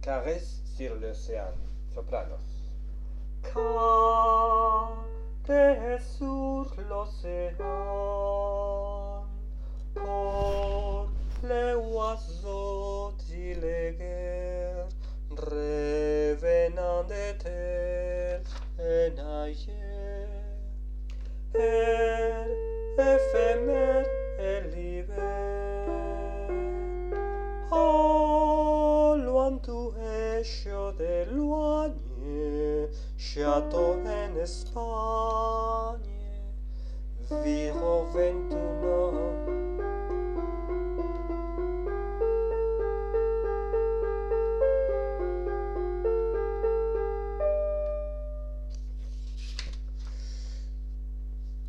Caresse sur l'océan, sopranos. Caresse sur l'océan, pour les oiseaux diléguer, revenant de terre et nager. Éphémère est l'hiver, au loin tu es chaud d'éloigner, château en Espagne, vire au vent